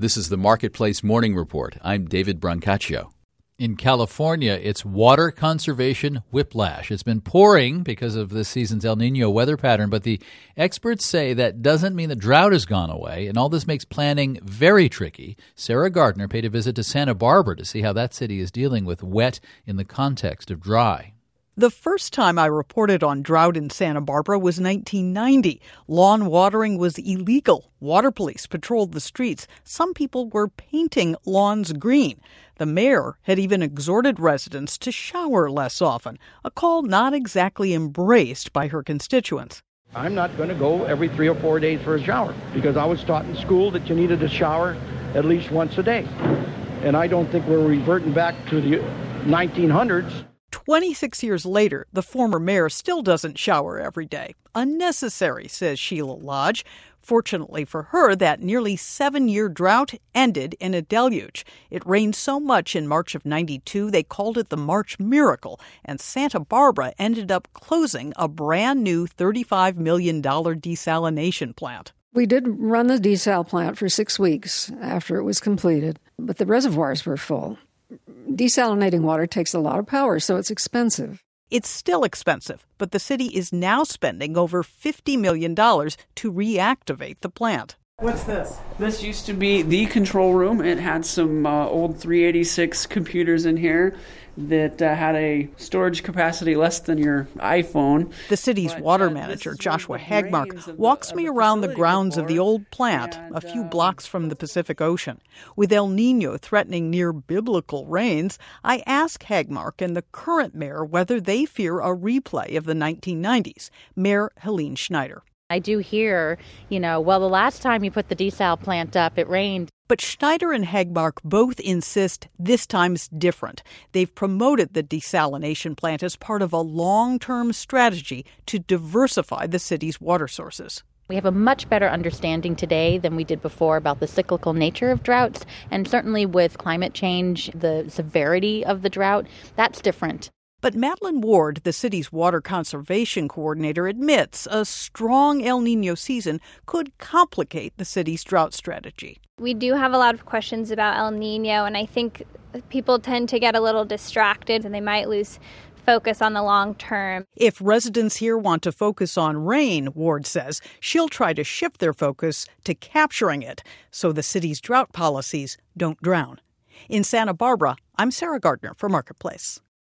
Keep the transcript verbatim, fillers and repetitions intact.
This is the Marketplace Morning Report. I'm David Brancaccio. In California, it's water conservation whiplash. It's been pouring because of this season's El Nino weather pattern, but the experts say that doesn't mean the drought has gone away, and all this makes planning very tricky. Sarah Gardner paid a visit to Santa Barbara to see how that city is dealing with wet in the context of dry. The first time I reported on drought in Santa Barbara was nineteen ninety. Lawn watering was illegal. Water police patrolled the streets. Some people were painting lawns green. The mayor had even exhorted residents to shower less often, a call not exactly embraced by her constituents. I'm not going to go every three or four days for a shower because I was taught in school that you needed a shower at least once a day. And I don't think we're reverting back to the nineteen hundreds. twenty-six years later, the former mayor still doesn't shower every day. Unnecessary, says Sheila Lodge. Fortunately for her, that nearly seven-year drought ended in a deluge. It rained so much in March of ninety-two, they called it the March Miracle, and Santa Barbara ended up closing a brand-new thirty-five million dollars desalination plant. We did run the desal plant for six weeks after it was completed, but the reservoirs were full. Desalinating water takes a lot of power, so it's expensive. It's still expensive, but the city is now spending over fifty million dollars to reactivate the plant. What's this? This used to be the control room. It had some uh, old three eighty-six computers in here that uh, had a storage capacity less than your iPhone. The city's but, water uh, manager, Joshua Hagmark, walks the, me the around the grounds before, of the old plant, and, a few uh, blocks from the Pacific Ocean. With El Nino threatening near biblical rains, I ask Hagmark and the current mayor whether they fear a replay of the nineteen nineties. Mayor Helene Schneider. I do hear, you know, well, the last time you put the desal plant up, it rained. But Schneider and Hagmark both insist this time's different. They've promoted the desalination plant as part of a long-term strategy to diversify the city's water sources. We have a much better understanding today than we did before about the cyclical nature of droughts, and certainly with climate change, the severity of the drought, that's different. But Madeline Ward, the city's water conservation coordinator, admits a strong El Nino season could complicate the city's drought strategy. We do have a lot of questions about El Nino, and I think people tend to get a little distracted and they might lose focus on the long term. If residents here want to focus on rain, Ward says, she'll try to shift their focus to capturing it so the city's drought policies don't drown. In Santa Barbara, I'm Sarah Gardner for Marketplace.